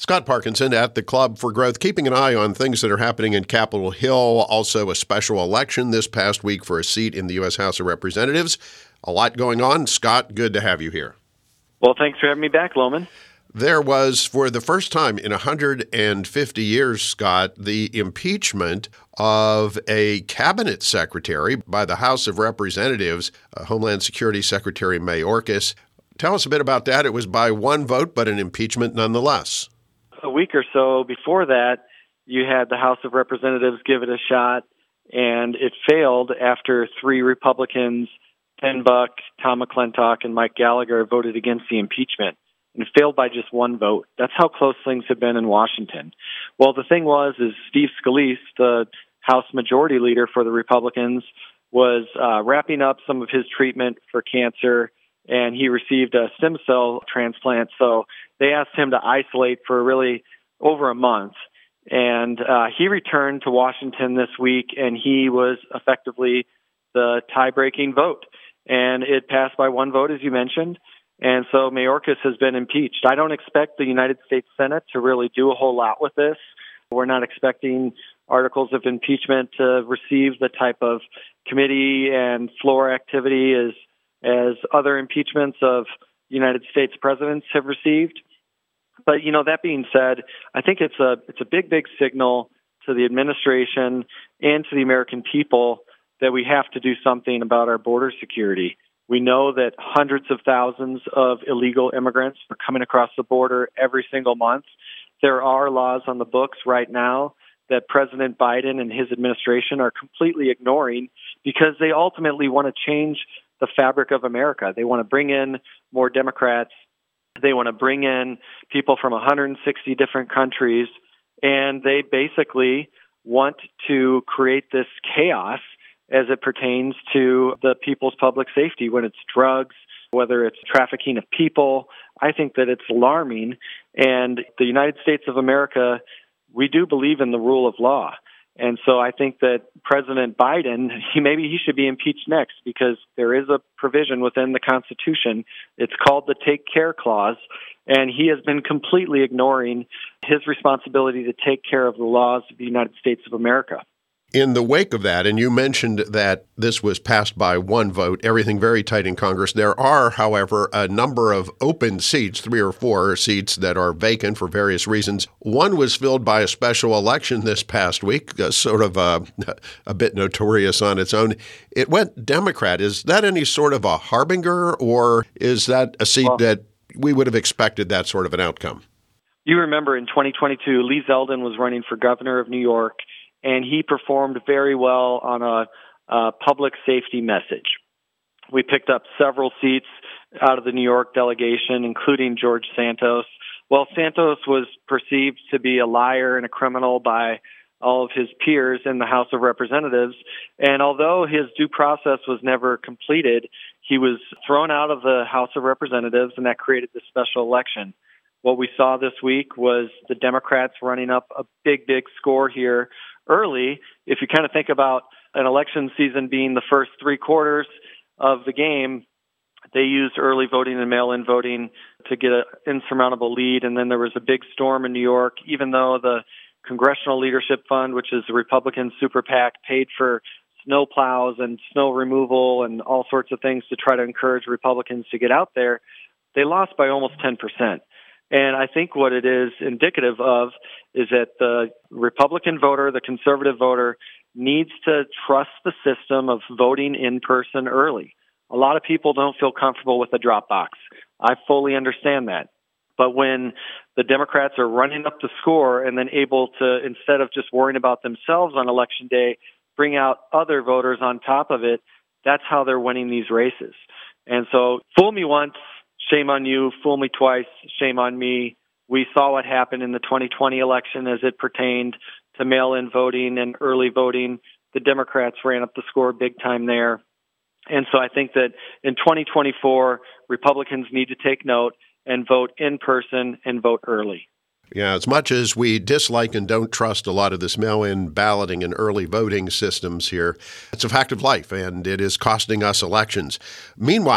Scott Parkinson at the Club for Growth, keeping an eye on things that are happening in Capitol Hill. Also, a special election this past week for a seat in the U.S. House of Representatives. A lot going on. Scott, good to have you here. Well, thanks for having me back, Loman. There was, for the first time in 150 years, Scott, the impeachment of a cabinet secretary by the House of Representatives, Homeland Security Secretary Mayorkas. Tell us a bit about that. It was by one vote, but an impeachment nonetheless. A week or so before that, you had the House of Representatives give it a shot, and it failed after three Republicans, Ken Buck, Tom McClintock, and Mike Gallagher, voted against the impeachment. And it failed by just one vote. That's how close things have been in Washington. Well, the thing is Steve Scalise, the House Majority Leader for the Republicans, was wrapping up some of his treatment for cancer, and he received a stem cell transplant. So they asked him to isolate for really over a month. And he returned to Washington this week, and he was effectively the tie-breaking vote. And it passed by one vote, as you mentioned. And so Mayorkas has been impeached. I don't expect the United States Senate to really do a whole lot with this. We're not expecting articles of impeachment to receive the type of committee and floor activity as other impeachments of United States presidents have received. But, that being said, I think it's a big signal to the administration and to the American people that we have to do something about our border security. We know that hundreds of thousands of illegal immigrants are coming across the border every single month. There are laws on the books right now that President Biden and his administration are completely ignoring because they ultimately want to change the fabric of America. They want to bring in more Democrats. They want to bring in people from 160 different countries, and they basically want to create this chaos as it pertains to the people's public safety when it's drugs, whether it's trafficking of people. I think that it's alarming. And the United States of America, we do believe in the rule of law. And so I think that President Biden, maybe he should be impeached next because there is a provision within the Constitution. It's called the Take Care Clause, and he has been completely ignoring his responsibility to take care of the laws of the United States of America. In the wake of that, and you mentioned that this was passed by one vote, everything very tight in Congress, there are, however, a number of open seats, 3 or 4 seats that are vacant for various reasons. One was filled by a special election this past week, sort of a bit notorious on its own. It went Democrat. Is that any sort of a harbinger, or is that a seat that we would have expected that sort of an outcome? You remember in 2022, Lee Zeldin was running for governor of New York, and he performed very well on a public safety message. We picked up several seats out of the New York delegation, including George Santos. Well, Santos was perceived to be a liar and a criminal by all of his peers in the House of Representatives, and although his due process was never completed, he was thrown out of the House of Representatives, and that created the special election. What we saw this week was the Democrats running up a big score here early. If you kind of think about an election season being the first 3 quarters of the game, they used early voting and mail-in voting to get an insurmountable lead. And then there was a big storm in New York, even though the Congressional Leadership Fund, which is the Republican super PAC, paid for snow plows and snow removal and all sorts of things to try to encourage Republicans to get out there. They lost by almost 10%. And I think what it is indicative of is that the Republican voter, the conservative voter, needs to trust the system of voting in person early. A lot of people don't feel comfortable with the drop box. I fully understand that. But when the Democrats are running up the score and then able to, instead of just worrying about themselves on Election Day, bring out other voters on top of it, that's how they're winning these races. And so, fool me once, shame on you. Fool me twice, shame on me. We saw what happened in the 2020 election as it pertained to mail-in voting and early voting. The Democrats ran up the score big time there. And so I think that in 2024, Republicans need to take note and vote in person and vote early. Yeah, as much as we dislike and don't trust a lot of this mail-in balloting and early voting systems here, it's a fact of life, and it is costing us elections. Meanwhile,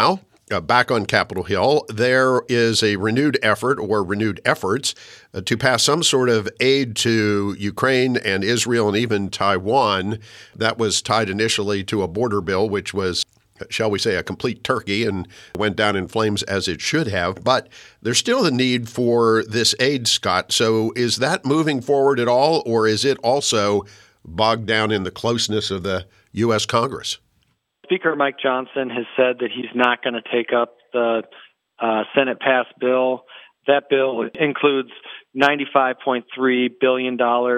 back on Capitol Hill, there is a renewed effort or renewed efforts to pass some sort of aid to Ukraine and Israel and even Taiwan. That was tied initially to a border bill, which was, shall we say, a complete turkey and went down in flames as it should have. But there's still the need for this aid, Scott. So is that moving forward at all, or is it also bogged down in the closeness of the U.S. Congress? Speaker Mike Johnson has said that he's not going to take up the Senate-passed bill. That bill includes $95.3 billion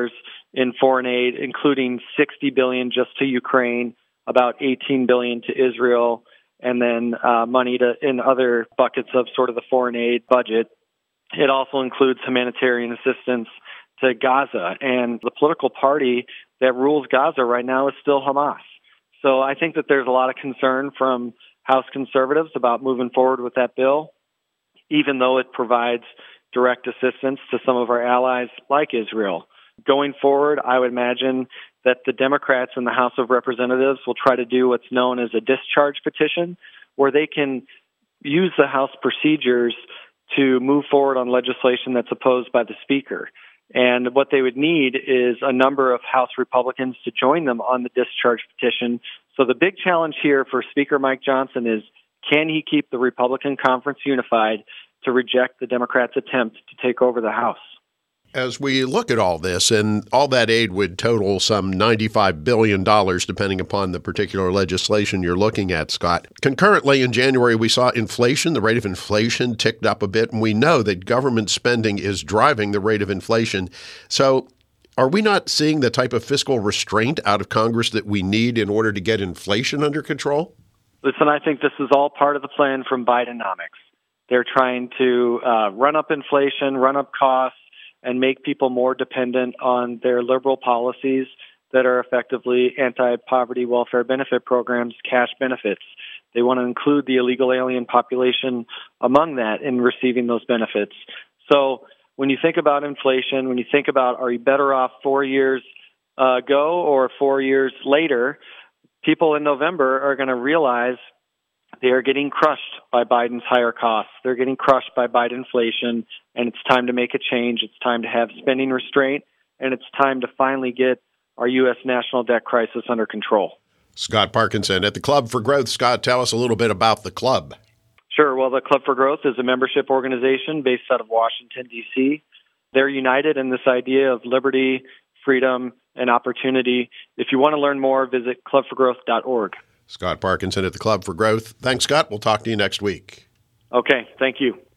in foreign aid, including $60 billion just to Ukraine, about $18 billion to Israel, and then money in other buckets of sort of the foreign aid budget. It also includes humanitarian assistance to Gaza, and the political party that rules Gaza right now is still Hamas. So I think that there's a lot of concern from House conservatives about moving forward with that bill, even though it provides direct assistance to some of our allies like Israel. Going forward, I would imagine that the Democrats in the House of Representatives will try to do what's known as a discharge petition, where they can use the House procedures to move forward on legislation that's opposed by the Speaker. And what they would need is a number of House Republicans to join them on the discharge petition. So the big challenge here for Speaker Mike Johnson is, can he keep the Republican conference unified to reject the Democrats' attempt to take over the House? As we look at all this, and all that aid would total some $95 billion, depending upon the particular legislation you're looking at, Scott. Concurrently, in January, we saw inflation. The rate of inflation ticked up a bit, and we know that government spending is driving the rate of inflation. So are we not seeing the type of fiscal restraint out of Congress that we need in order to get inflation under control? Listen, I think this is all part of the plan from Bidenomics. They're trying to run up inflation, run up costs, and make people more dependent on their liberal policies that are effectively anti-poverty welfare benefit programs, cash benefits. They want to include the illegal alien population among that in receiving those benefits. So when you think about inflation, when you think about, are you better off 4 years ago or 4 years later, people in November are going to realize they are getting crushed by Biden's higher costs. They're getting crushed by Biden inflation, and it's time to make a change. It's time to have spending restraint, and it's time to finally get our U.S. national debt crisis under control. Scott Parkinson at the Club for Growth. Scott, tell us a little bit about the club. Sure. Well, the Club for Growth is a membership organization based out of Washington, D.C. They're united in this idea of liberty, freedom, and opportunity. If you want to learn more, visit clubforgrowth.org. Scott Parkinson at the Club for Growth. Thanks, Scott. We'll talk to you next week. Okay. Thank you.